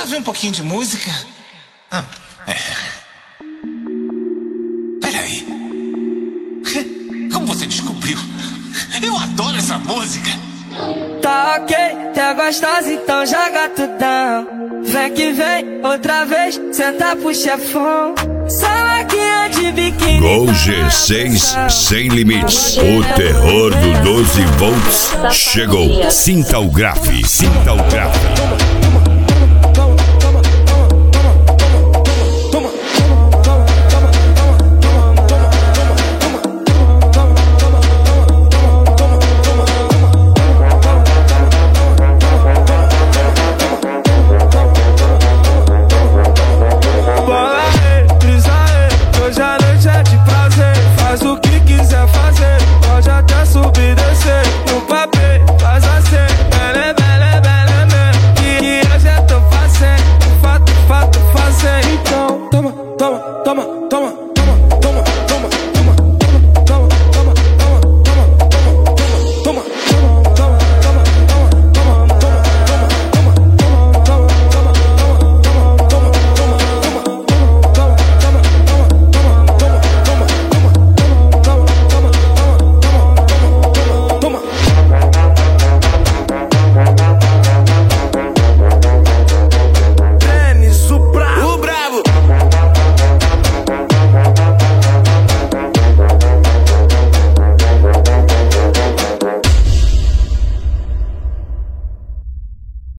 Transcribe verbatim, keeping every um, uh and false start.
ouvir um pouquinho de música? Ah, é. Peraí. Como você descobriu? Eu adoro essa música. Tá ok, tá gostosa, então joga tudão. Vem que vem, outra vez, senta pro chefão. Salaquinha de biquíni. Gol G seis sem limites. O terror do doze volts chegou. Sinta o grave, sinta o grave.